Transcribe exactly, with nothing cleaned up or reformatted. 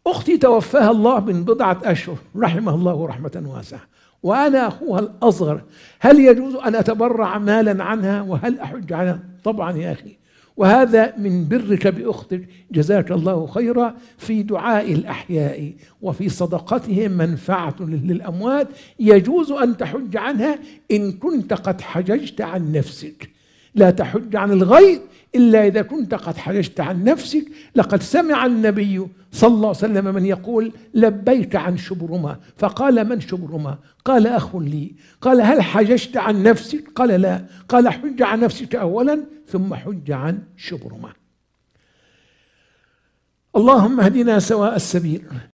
أختي توفاها الله من بضعة أشهر رحمه الله رحمة واسعة، وأنا أخوها الأصغر، هل يجوز أن أتبرع مالا عنها وهل أحج عنها؟ طبعا يا أخي، وهذا من برك بأختك جزاك الله خيرا، في دعاء الأحياء وفي صدقتهم منفعة للأموات، يجوز أن تحج عنها إن كنت قد حججت عن نفسك، لا تحج عن الغير إلا إذا كنت قد حججت عن نفسك. لقد سمع النبي صلى الله عليه وسلم من يقول لبيك عن شبرمة، فقال من شبرمة؟ قال أخ لي. قال هل حججت عن نفسك؟ قال لا. قال حج عن نفسك أولا ثم حج عن شبرمة. اللهم اهدنا سواء السبيل.